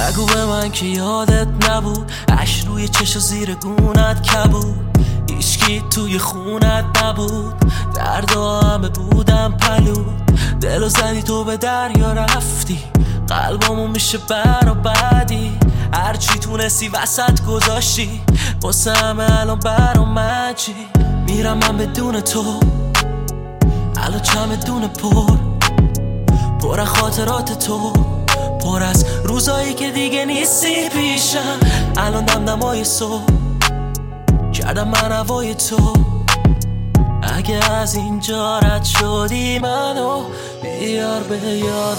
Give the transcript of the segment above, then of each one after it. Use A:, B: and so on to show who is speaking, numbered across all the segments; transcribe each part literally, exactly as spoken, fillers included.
A: بگو به من که یادت نبود عشق روی چش و زیر گونت کبود، هیچکی توی خونت نبود، دردا همه بودم پلود، دلو زدی تو به دریا رفتی، قلبمو میشه برا بعدی، هرچی تونستی وسط گذاشتی، واسه همه الان برا مجی. میرم من بدون تو الان چمدون پر پر از خاطرات تو، پر از روزایی که دیگه نیستی پیشم، الان دمدمای صبح کردم من هوای تو. اگه از اینجا رد شدی منو بیار به یاد،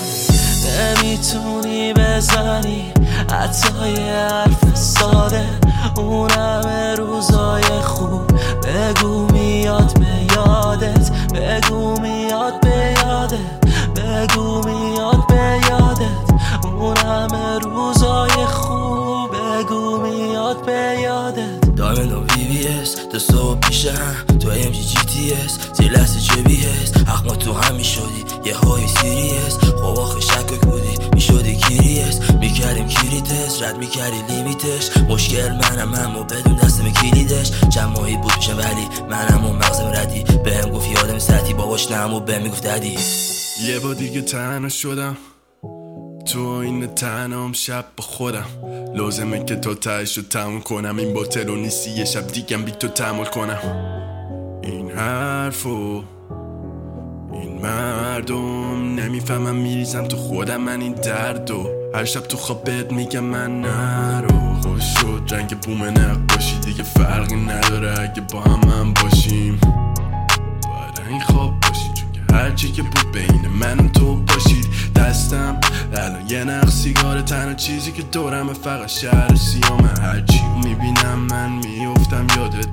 A: نمیتونی بزنی حتی یه حرف ساده، اون همه روزای خوب بگو میاد به یادت، بگو میاد به یادت، بگو میاد به یادت، اون همه روزای خوب بگو میاد به یادت.
B: دایمن و بی بی اس تا صبح پیش هم تو ام جی جی تی اس، زیر لحظه چه بی هست حق ما تو هم میشدی یه های سیریس، خب آخه شکک بودی میشدی کیریس، میکردیم کیریتس رد میکردی لیمیتش، مشکل منم همو بدون دستم کلیدش، جمعایی بود میشم ولی منم و مغزم ردی، بهم گفت یادم سطحی باباش نمو بهم میگفت ددی.
C: یه با دیگه تنها شدم تو این تنهام شب با خودم، لازمه که تا تهش رو تموم کنم، این باطل و نیستی یه شب دیگم بی تو تحمل کنم، این حرفو این مردم نمیفهمم، میریزم تو خودم من این دردو، هر شب تو خواب بهت میگم من نرو، خوش شد رنگ بوم نقاشی دیگه فرقی نداره اگه با هم من باشیم، باید این خواب باشی چون که هرچی که بود بین من و تو باشید، دستم الان یه نخ سیگار، تنها چیزی که دورمه فقط شهر سیامه، هرچی میبینم من میافتم یادت،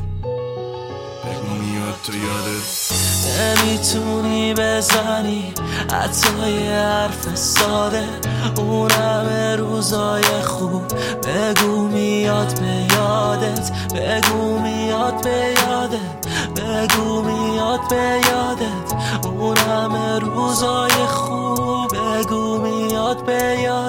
C: بگو میاد تو یادت.
A: نمیتونی بزنی حتی یه حرف ساده، اون همه روزای خوب بگو میاد به یادت، بگو میاد به یادت، بگو میاد به یادت، اون همه روزای خوب بگو میاد به یادت.